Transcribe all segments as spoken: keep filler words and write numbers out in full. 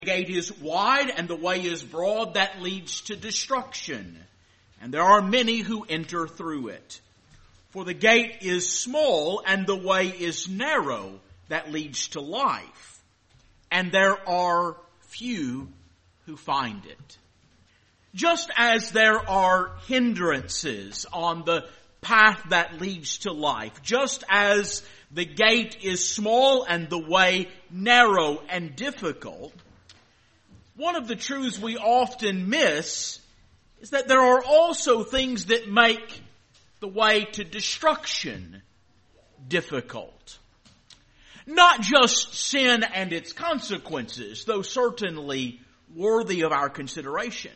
The gate is wide and the way is broad that leads to destruction, and there are many who enter through it. For the gate is small and the way is narrow that leads to life, and there are few who find it. Just as there are hindrances on the path that leads to life, just as the gate is small and the way narrow and difficult, one of the truths we often miss is that there are also things that make the way to destruction difficult. Not just sin and its consequences, though certainly worthy of our consideration.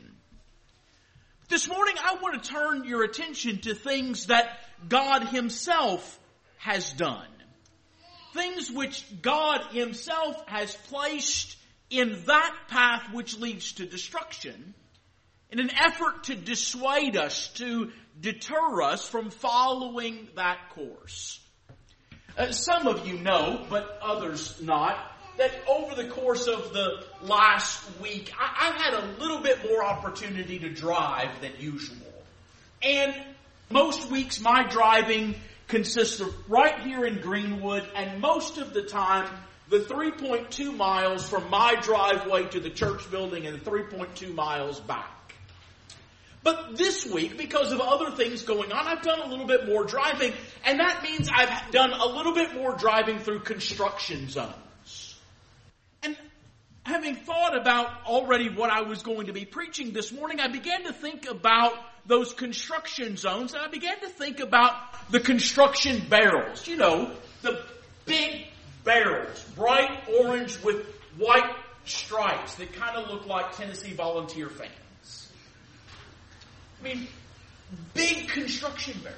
This morning I want to turn your attention to things that God Himself has done. Things which God Himself has placed in that path which leads to destruction, in an effort to dissuade us, to deter us from following that course. Uh, some of you know, but others not, that over the course of the last week, I, I've had a little bit more opportunity to drive than usual. And most weeks my driving consists of right here in Greenwood, and most of the time the three point two miles from my driveway to the church building and the three point two miles back. But this week, because of other things going on, I've done a little bit more driving, and that means I've done a little bit more driving through construction zones. And having thought about already what I was going to be preaching this morning, I began to think about those construction zones, and I began to think about the construction barrels. You know, the big barrels, bright orange with white stripes that kind of look like Tennessee Volunteer fans. I mean, big construction barrels.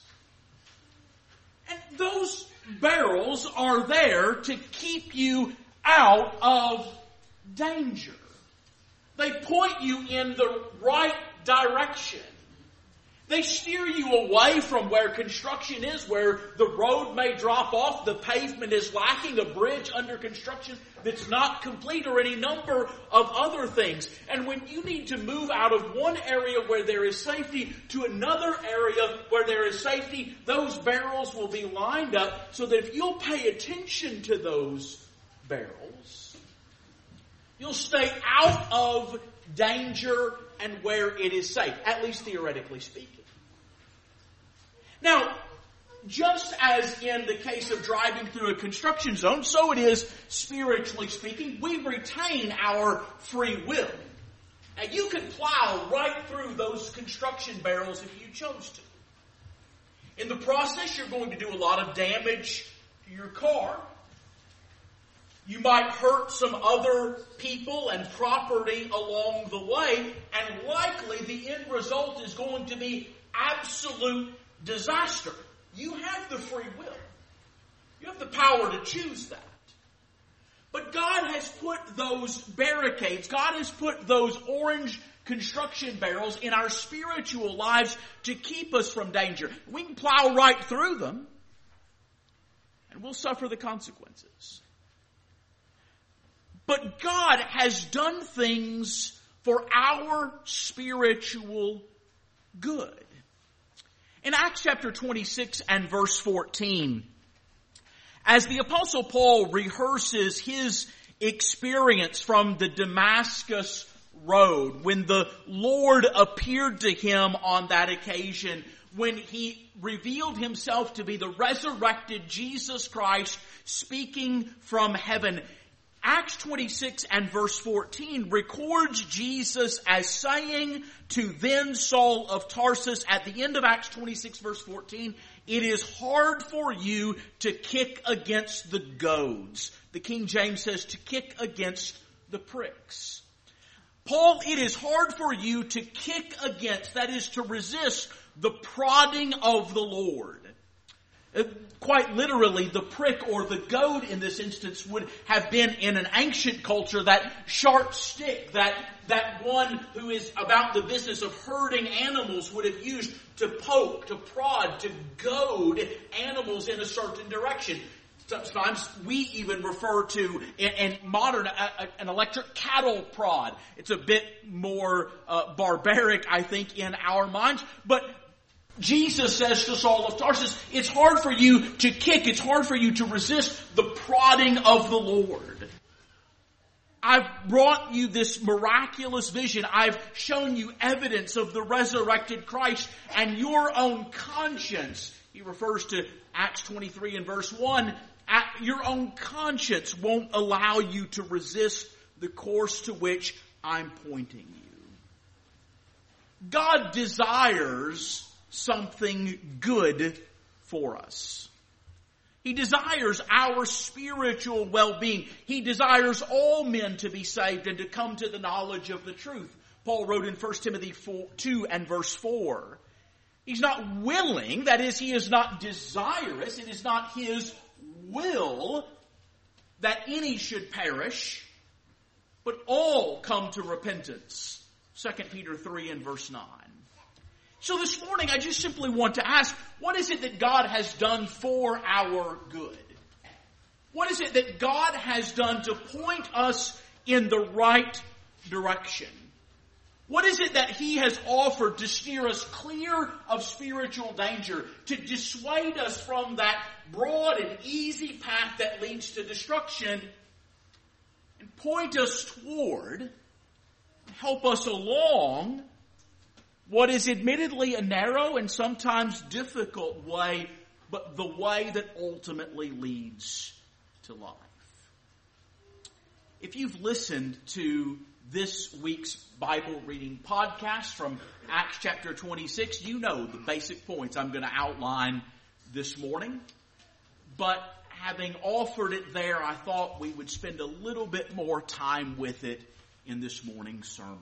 And those barrels are there to keep you out of danger. They point you in the right direction. They steer you away from where construction is, where the road may drop off, the pavement is lacking, a bridge under construction that's not complete, or any number of other things. And when you need to move out of one area where there is safety to another area where there is safety, those barrels will be lined up so that if you'll pay attention to those barrels, you'll stay out of danger and where it is safe, at least theoretically speaking. Now, just as in the case of driving through a construction zone, so it is spiritually speaking. We retain our free will. Now, you can plow right through those construction barrels if you chose to. In the process, you're going to do a lot of damage to your car. You might hurt some other people and property along the way, and likely the end result is going to be absolute disaster. You have the free will. You have the power to choose that. But God has put those barricades, God has put those orange construction barrels in our spiritual lives to keep us from danger. We can plow right through them, and we'll suffer the consequences. But God has done things for our spiritual good. In Acts chapter twenty-six and verse fourteen, as the Apostle Paul rehearses his experience from the Damascus road, when the Lord appeared to him on that occasion, when He revealed Himself to be the resurrected Jesus Christ speaking from heaven, Acts twenty-six and verse fourteen records Jesus as saying to then Saul of Tarsus at the end of Acts twenty-six verse fourteen, "It is hard for you to kick against the goads." The King James says to kick against the pricks. Paul, it is hard for you to kick against, that is to resist, the prodding of the Lord. Quite literally, the prick or the goad in this instance would have been in an ancient culture that sharp stick that, that one who is about the business of herding animals would have used to poke, to prod, to goad animals in a certain direction. Sometimes we even refer to, in, in modern, a, a, an electric cattle prod. It's a bit more uh, barbaric, I think, in our minds. But Jesus says to Saul of Tarsus, it's hard for you to kick, it's hard for you to resist the prodding of the Lord. I've brought you this miraculous vision. I've shown you evidence of the resurrected Christ, and your own conscience, he refers to Acts twenty-three and verse one, your own conscience won't allow you to resist the course to which I'm pointing you. God desires something good for us. He desires our spiritual well-being. He desires all men to be saved and to come to the knowledge of the truth. Paul wrote in First Timothy two and verse four. He's not willing, that is, he is not desirous, it is not his will that any should perish, but all come to repentance. Second Peter three and verse nine. So this morning I just simply want to ask, what is it that God has done for our good? What is it that God has done to point us in the right direction? What is it that He has offered to steer us clear of spiritual danger, to dissuade us from that broad and easy path that leads to destruction, and point us toward, help us along, what is admittedly a narrow and sometimes difficult way, but the way that ultimately leads to life? If you've listened to this week's Bible reading podcast from Acts chapter twenty-six, you know the basic points I'm going to outline this morning. But having offered it there, I thought we would spend a little bit more time with it in this morning's sermon.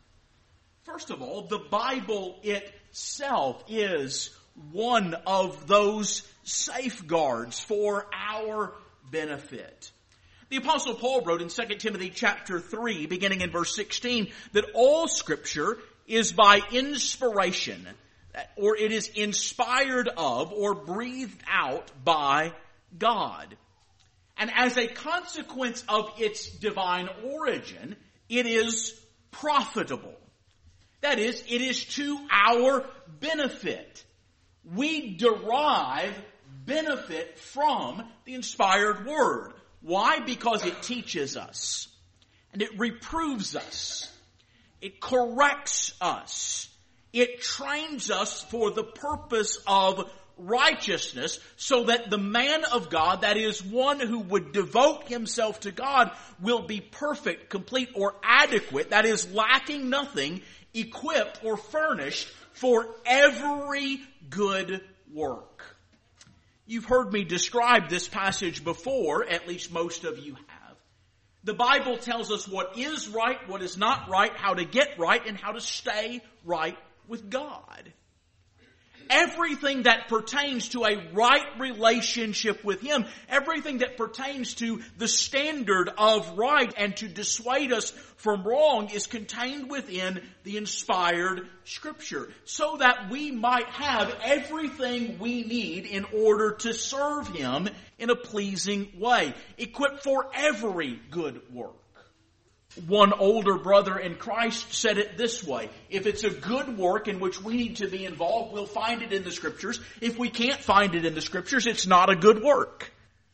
First of all, the Bible itself is one of those safeguards for our benefit. The Apostle Paul wrote in Second Timothy chapter three, beginning in verse sixteen, that all Scripture is by inspiration, or it is inspired of, or breathed out by God. And as a consequence of its divine origin, it is profitable. That is, it is to our benefit. We derive benefit from the inspired Word. Why? Because it teaches us, and it reproves us, it corrects us, it trains us for the purpose of righteousness, so that the man of God, that is one who would devote himself to God, will be perfect, complete, or adequate, that is lacking nothing, equipped or furnished for every good work. You've heard me describe this passage before, at least most of you have. The Bible tells us what is right, what is not right, how to get right, and how to stay right with God. Everything that pertains to a right relationship with Him, everything that pertains to the standard of right and to dissuade us from wrong, is contained within the inspired Scripture, so that we might have everything we need in order to serve Him in a pleasing way, equipped for every good work. One older brother in Christ said it this way: if it's a good work in which we need to be involved, we'll find it in the Scriptures. If we can't find it in the Scriptures, it's not a good work.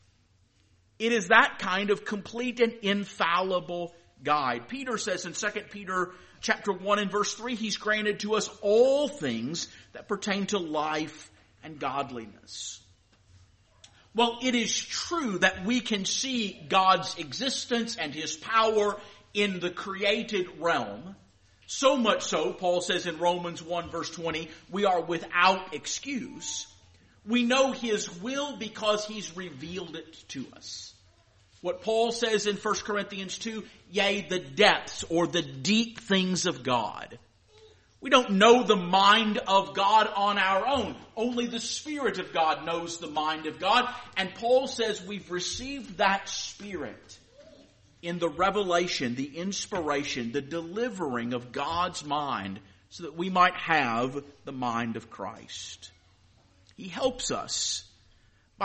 It is that kind of complete and infallible guide. Peter says in Second Peter chapter one and verse three, He's granted to us all things that pertain to life and godliness. Well, it is true that we can see God's existence and His power in the created realm. So much so, Paul says in Romans one verse twenty, we are without excuse. We know His will because He's revealed it to us. What Paul says in First Corinthians two, yea, the depths or the deep things of God. We don't know the mind of God on our own. Only the Spirit of God knows the mind of God. And Paul says we've received that Spirit in the revelation, the inspiration, the delivering of God's mind, so that we might have the mind of Christ. He helps us by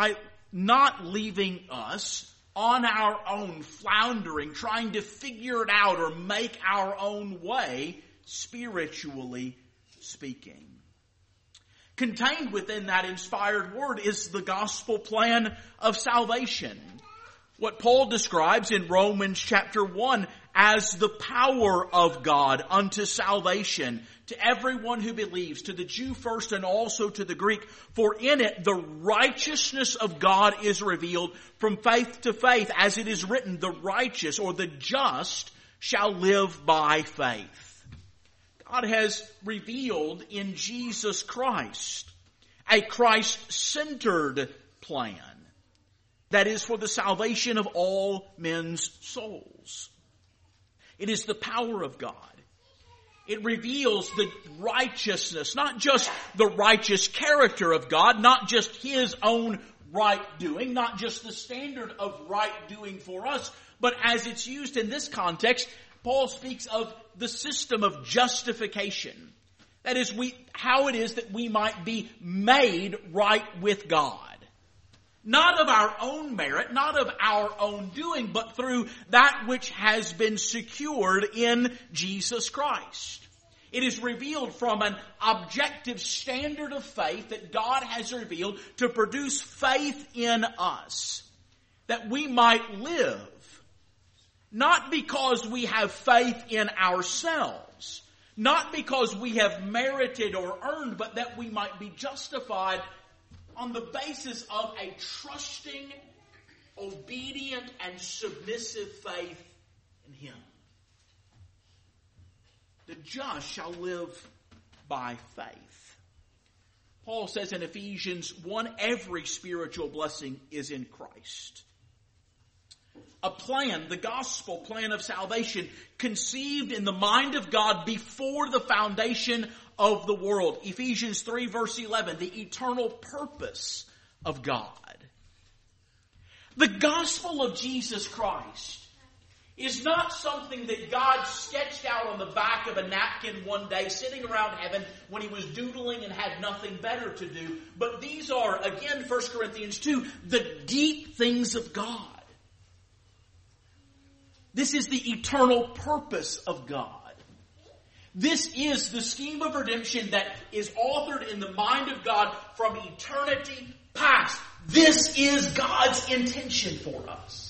not leaving us on our own, floundering, trying to figure it out or make our own way, spiritually speaking. Contained within that inspired word is the gospel plan of salvation. What Paul describes in Romans chapter one as the power of God unto salvation to everyone who believes, to the Jew first and also to the Greek. For in it the righteousness of God is revealed from faith to faith, as it is written, the righteous or the just shall live by faith. God has revealed in Jesus Christ a Christ-centered plan that is for the salvation of all men's souls. It is the power of God. It reveals the righteousness, not just the righteous character of God, not just His own right doing, not just the standard of right doing for us, but as it's used in this context, Paul speaks of the system of justification. That is, we, how it is that we might be made right with God. Not of our own merit, not of our own doing, but through that which has been secured in Jesus Christ. It is revealed from an objective standard of faith that God has revealed to produce faith in us, that we might live. Not because we have faith in ourselves, not because we have merited or earned, but that we might be justified on the basis of a trusting, obedient, and submissive faith in Him. The just shall live by faith. Paul says in Ephesians one, every spiritual blessing is in Christ. A plan, the gospel plan of salvation, conceived in the mind of God before the foundation of the world. Ephesians three verse eleven, the eternal purpose of God. The gospel of Jesus Christ is not something that God sketched out on the back of a napkin one day sitting around heaven when He was doodling and had nothing better to do. But these are, again, First Corinthians two, the deep things of God. This is the eternal purpose of God. This is the scheme of redemption that is authored in the mind of God from eternity past. This is God's intention for us.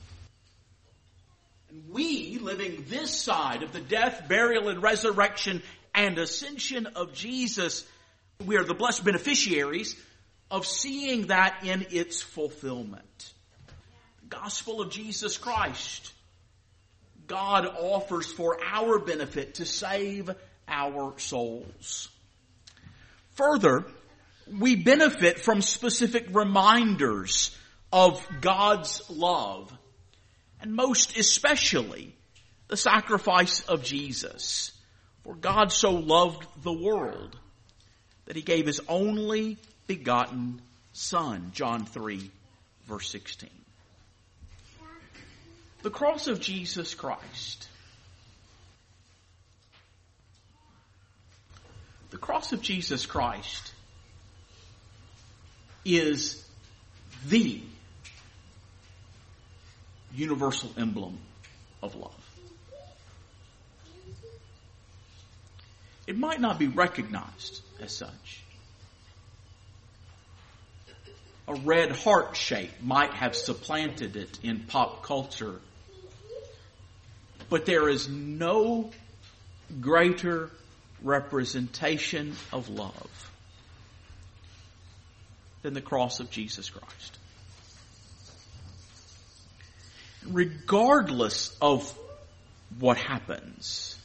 And we, living this side of the death, burial, and resurrection and ascension of Jesus, we are the blessed beneficiaries of seeing that in its fulfillment. The gospel of Jesus Christ, God offers for our benefit to save our souls. Further, we benefit from specific reminders of God's love, and most especially the sacrifice of Jesus. For God so loved the world that He gave His only begotten Son, John three, verse sixteen. The cross of Jesus Christ. The cross of Jesus Christ is the universal emblem of love. It might not be recognized as such. A red heart shape might have supplanted it in pop culture. But there is no greater representation of love than the cross of Jesus Christ. Regardless of what happens,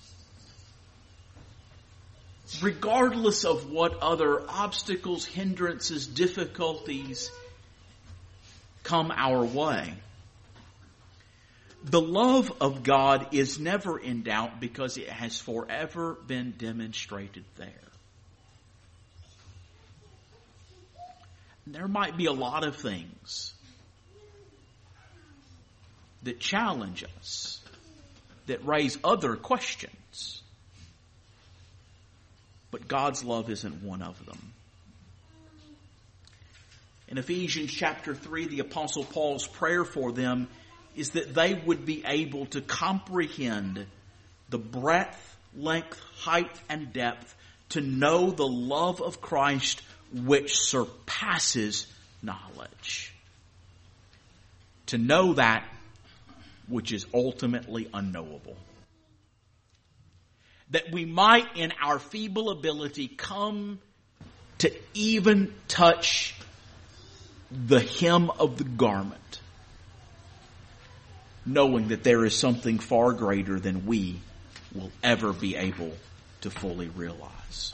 regardless of what other obstacles, hindrances, difficulties come our way, the love of God is never in doubt because it has forever been demonstrated there. There might be a lot of things that challenge us, that raise other questions. But God's love isn't one of them. In Ephesians chapter three, the Apostle Paul's prayer for them is that they would be able to comprehend the breadth, length, height, and depth, to know the love of Christ which surpasses knowledge. To know that which is ultimately unknowable. That we might in our feeble ability come to even touch the hem of the garment, knowing that there is something far greater than we will ever be able to fully realize.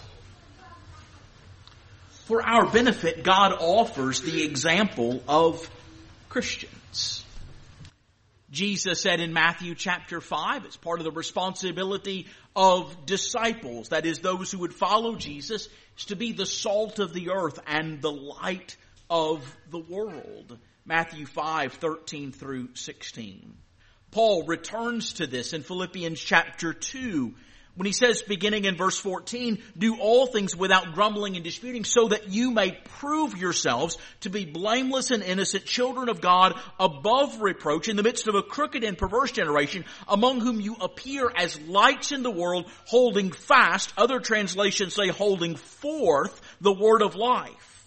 For our benefit, God offers the example of Christians. Jesus said in Matthew chapter five, it's part of the responsibility of disciples, that is, those who would follow Jesus, is to be the salt of the earth and the light of the world. Matthew five, thirteen through sixteen. Paul returns to this in Philippians chapter two, when he says, beginning in verse fourteen, do all things without grumbling and disputing, so that you may prove yourselves to be blameless and innocent children of God, above reproach, in the midst of a crooked and perverse generation, among whom you appear as lights in the world, holding fast, other translations say holding forth, the word of life.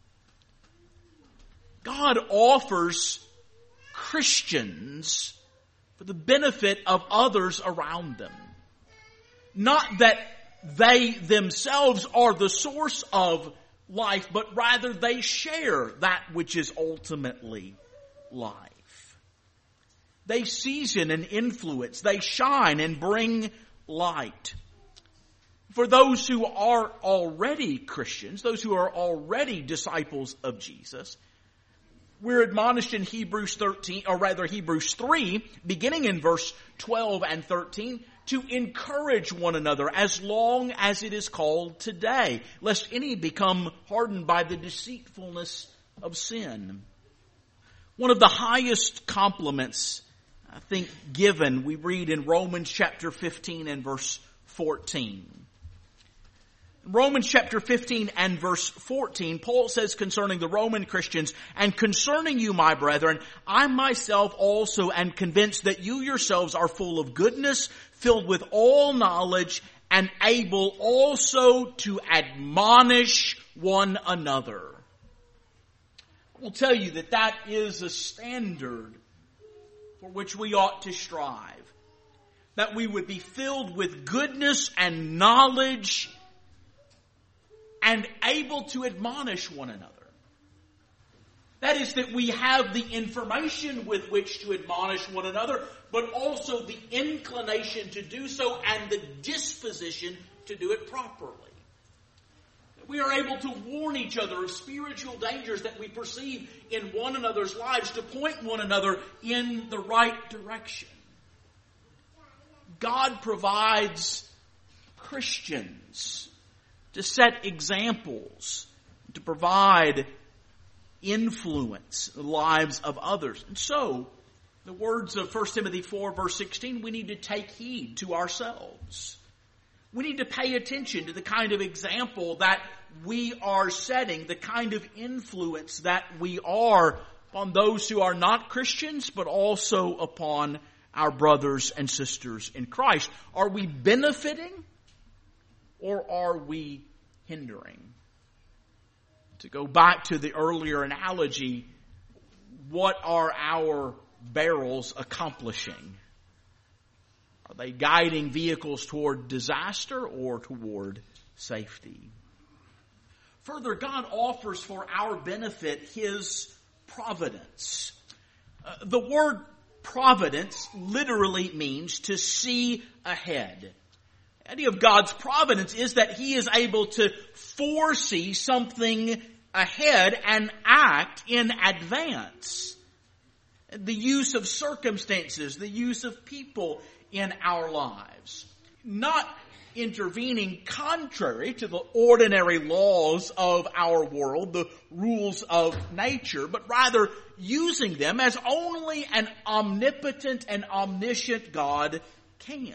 God offers Christians for the benefit of others around them. Not that they themselves are the source of life, but rather they share that which is ultimately life. They season and influence. They shine and bring light. For those who are already Christians, those who are already disciples of Jesus, we're admonished in Hebrews thirteen, or rather Hebrews three, beginning in verse twelve and thirteen, to encourage one another as long as it is called today, lest any become hardened by the deceitfulness of sin. One of the highest compliments, I think, given, we read in Romans chapter fifteen and verse fourteen. Romans chapter fifteen and verse fourteen, Paul says concerning the Roman Christians, and concerning you, my brethren, I myself also am convinced that you yourselves are full of goodness, filled with all knowledge, and able also to admonish one another. I will tell you that that is a standard for which we ought to strive. That we would be filled with goodness and knowledge and able to admonish one another. That is, that we have the information with which to admonish one another, but also the inclination to do so and the disposition to do it properly. That we are able to warn each other of spiritual dangers that we perceive in one another's lives, to point one another in the right direction. God provides Christians to set examples, to provide influence in the lives of others. And so, the words of First Timothy four verse sixteen, we need to take heed to ourselves. We need to pay attention to the kind of example that we are setting, the kind of influence that we are upon those who are not Christians, but also upon our brothers and sisters in Christ. Are we benefiting? Or are we hindering? To go back to the earlier analogy, what are our barrels accomplishing? Are they guiding vehicles toward disaster or toward safety? Further, God offers for our benefit His providence. Uh, the word providence literally means to see ahead. The idea of God's providence is that He is able to foresee something ahead and act in advance. The use of circumstances, the use of people in our lives. Not intervening contrary to the ordinary laws of our world, the rules of nature, but rather using them as only an omnipotent and omniscient God can.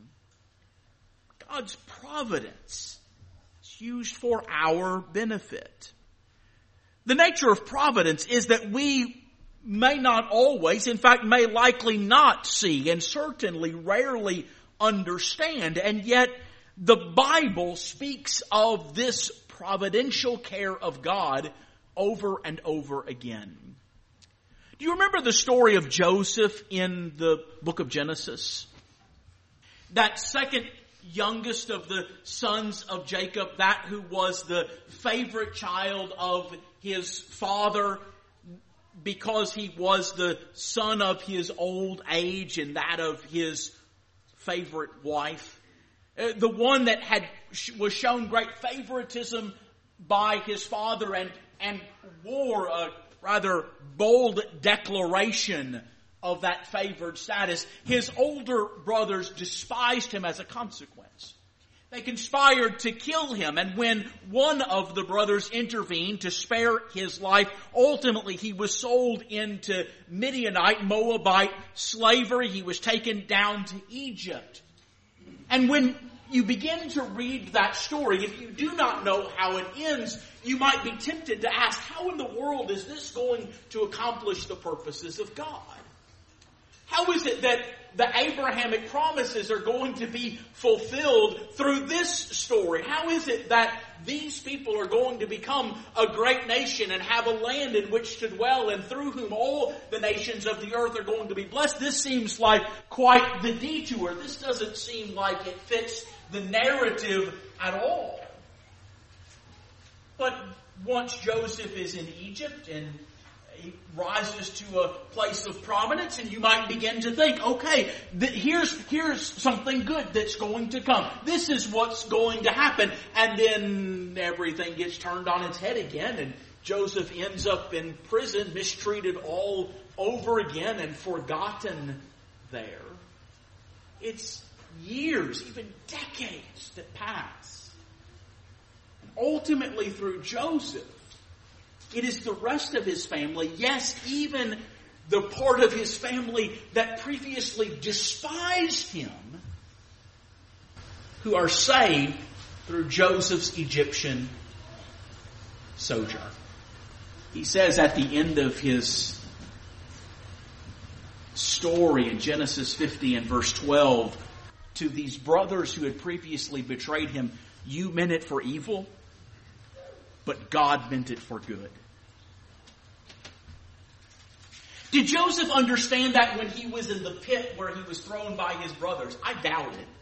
God's providence is used for our benefit. The nature of providence is that we may not always, in fact may likely not see, and certainly rarely understand, and yet the Bible speaks of this providential care of God over and over again. Do you remember the story of Joseph in the book of Genesis? That second youngest of the sons of Jacob, that who was the favorite child of his father because he was the son of his old age and that of his favorite wife. The one that had was shown great favoritism by his father and, and wore a rather bold declaration of that favored status. His older brothers despised him as a consequence. They conspired to kill him, and when one of the brothers intervened to spare his life, ultimately he was sold into Midianite, Moabite slavery. He was taken down to Egypt. And when you begin to read that story, if you do not know how it ends, you might be tempted to ask, how in the world is this going to accomplish the purposes of God? How is it that the Abrahamic promises are going to be fulfilled through this story? How is it that these people are going to become a great nation and have a land in which to dwell and through whom all the nations of the earth are going to be blessed? This seems like quite the detour. This doesn't seem like it fits the narrative at all. But once Joseph is in Egypt and he rises to a place of prominence, and you might begin to think, okay, th- here's here's something good that's going to come. This is what's going to happen. And then everything gets turned on its head again, and Joseph ends up in prison, mistreated all over again and forgotten there. It's years, even decades that pass. And ultimately through Joseph, it is the rest of his family, yes, even the part of his family that previously despised him, who are saved through Joseph's Egyptian sojourn. He says at the end of his story in Genesis fifty and verse twelve, to these brothers who had previously betrayed him, you meant it for evil, but God meant it for good. Did Joseph understand that when he was in the pit where he was thrown by his brothers? I doubt it.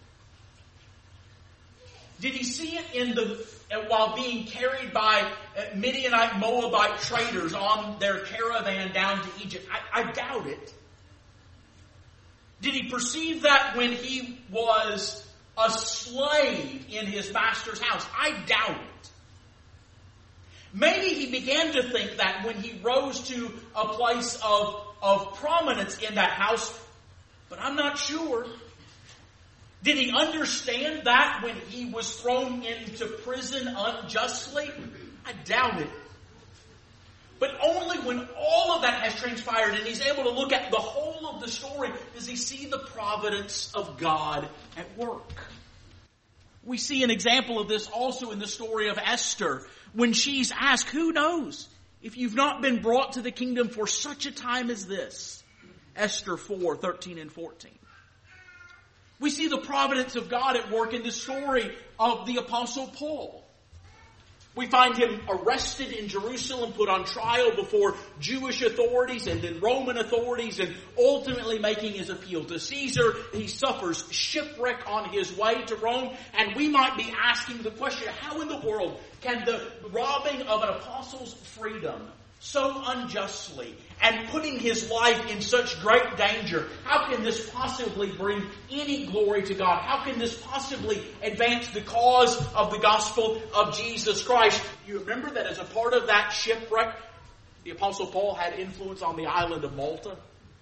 Did he see it in the while being carried by Midianite, Moabite traders on their caravan down to Egypt? I, I doubt it. Did he perceive that when he was a slave in his master's house? I doubt it. Maybe he began to think that when he rose to a place of, of prominence in that house, but I'm not sure. Did he understand that when he was thrown into prison unjustly? I doubt it. But only when all of that has transpired and he's able to look at the whole of the story does he see the providence of God at work. We see an example of this also in the story of Esther. When she's asked, who knows if you've not been brought to the kingdom for such a time as this? Esther four, thirteen and fourteen. We see the providence of God at work in the story of the Apostle Paul. We find him arrested in Jerusalem, put on trial before Jewish authorities and then Roman authorities, and ultimately making his appeal to Caesar. He suffers shipwreck on his way to Rome, and we might be asking the question, how in the world can the robbing of an apostle's freedom so unjustly and putting his life in such great danger, how can this possibly bring any glory to God? How can this possibly advance the cause of the gospel of Jesus Christ? You remember that as a part of that shipwreck, the Apostle Paul had influence on the island of Malta?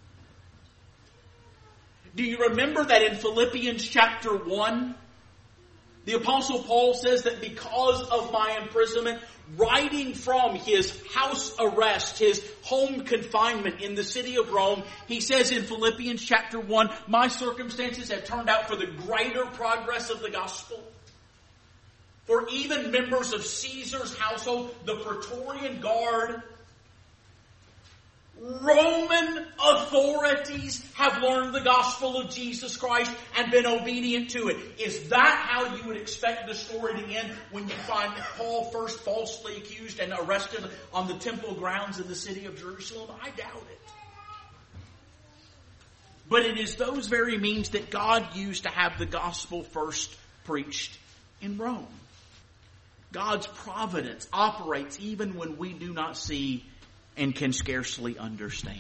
Do you remember that in Philippians chapter one, the Apostle Paul says that because of my imprisonment, writing from his house arrest, his home confinement in the city of Rome, he says in Philippians chapter one, my circumstances have turned out for the greater progress of the gospel. For even members of Caesar's household, the Praetorian Guard, Roman authorities have learned the gospel of Jesus Christ and been obedient to it. Is that how you would expect the story to end when you find Paul first falsely accused and arrested on the temple grounds in the city of Jerusalem? I doubt it. But it is those very means that God used to have the gospel first preached in Rome. God's providence operates even when we do not see and can scarcely understand.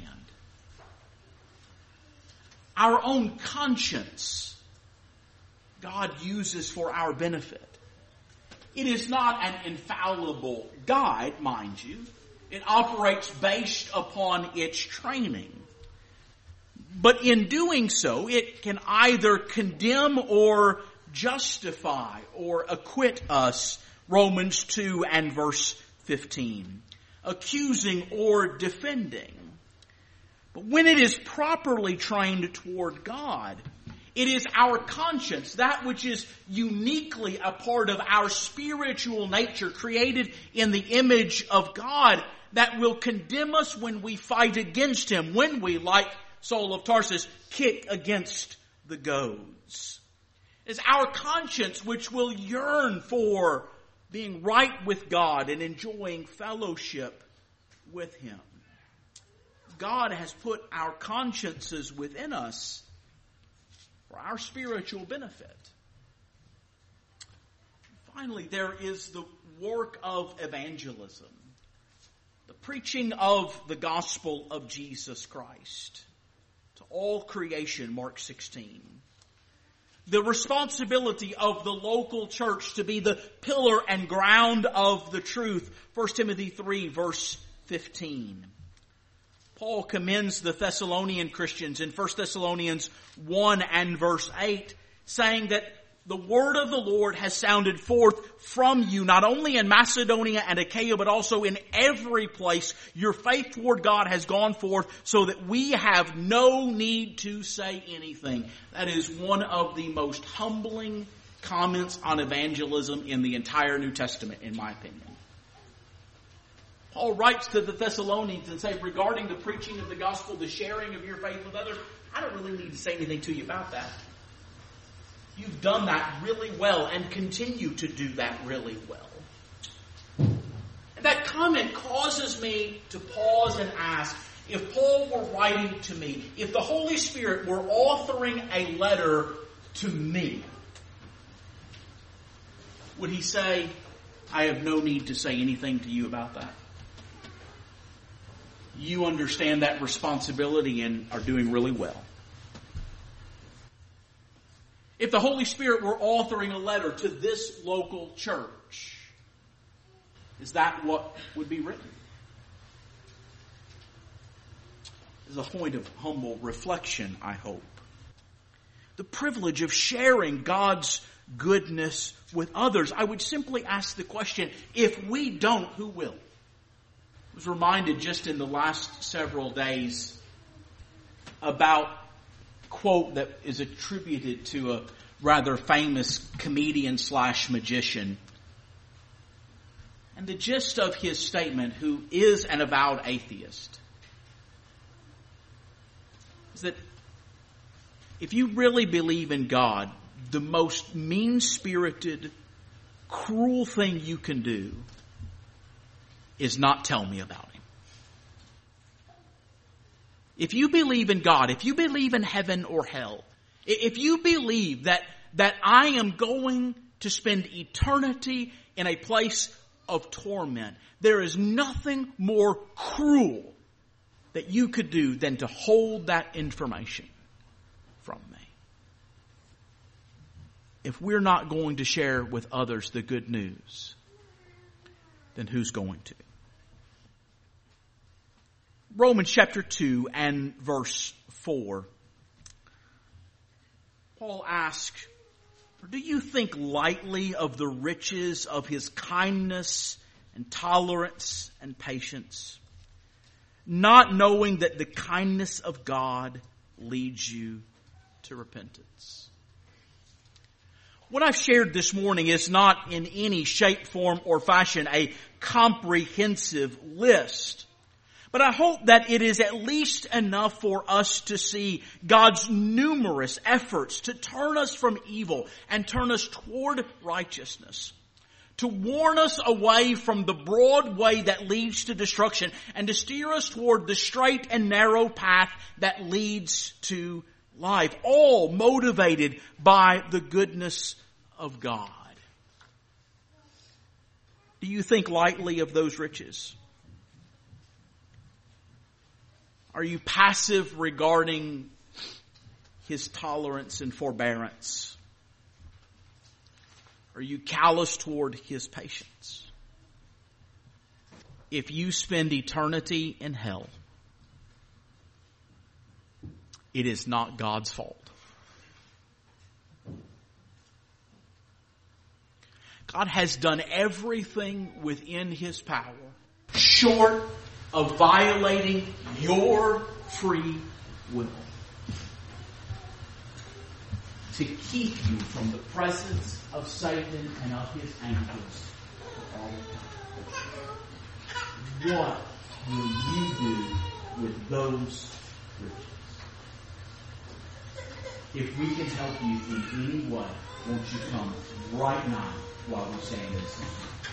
Our own conscience, God uses for our benefit. It is not an infallible guide, mind you. It operates based upon its training. But in doing so, it can either condemn or justify or acquit us. Romans two and verse fifteen. Accusing or defending. But when it is properly trained toward God, it is our conscience, that which is uniquely a part of our spiritual nature, created in the image of God, that will condemn us when we fight against Him, when we, like Saul of Tarsus, kick against the goads. It's our conscience which will yearn for being right with God and enjoying fellowship with Him. God has put our consciences within us for our spiritual benefit. Finally, there is the work of evangelism, the preaching of the gospel of Jesus Christ to all creation, Mark sixteen. The responsibility of the local church to be the pillar and ground of the truth. First Timothy three, verse fifteen. Paul commends the Thessalonian Christians in First Thessalonians one and verse eight, saying that the word of the Lord has sounded forth from you, not only in Macedonia and Achaia, but also in every place. Your faith toward God has gone forth, so that we have no need to say anything. That is one of the most humbling comments on evangelism in the entire New Testament, in my opinion. Paul writes to the Thessalonians and says, regarding the preaching of the gospel, the sharing of your faith with others, I don't really need to say anything to you about that. You've done that really well and continue to do that really well. And that comment causes me to pause and ask, if Paul were writing to me, if the Holy Spirit were authoring a letter to me, would he say, I have no need to say anything to you about that? You understand that responsibility and are doing really well. If the Holy Spirit were authoring a letter to this local church, is that what would be written? As a point of humble reflection, I hope. The privilege of sharing God's goodness with others. I would simply ask the question, if we don't, who will? I was reminded just in the last several days about quote that is attributed to a rather famous comedian slash magician. And the gist of his statement, who is an avowed atheist, is that if you really believe in God, the most mean-spirited, cruel thing you can do is not tell me about Him. If you believe in God, if you believe in heaven or hell, if you believe that, that I am going to spend eternity in a place of torment, there is nothing more cruel that you could do than to hold that information from me. If we're not going to share with others the good news, then who's going to? Romans chapter two and verse four. Paul asks, do you think lightly of the riches of His kindness and tolerance and patience, not knowing that the kindness of God leads you to repentance? What I've shared this morning is not in any shape, form, or fashion a comprehensive list. But I hope that it is at least enough for us to see God's numerous efforts to turn us from evil and turn us toward righteousness. To warn us away from the broad way that leads to destruction and to steer us toward the straight and narrow path that leads to life. All motivated by the goodness of God. Do you think lightly of those riches? Are you passive regarding His tolerance and forbearance? Are you callous toward His patience? If you spend eternity in hell, it is not God's fault. God has done everything within His power, short of violating your free will, to keep you from the presence of Satan and of his angels for all time. What will you do with those riches? If we can help you in any way, won't you come right now while we stand and sing?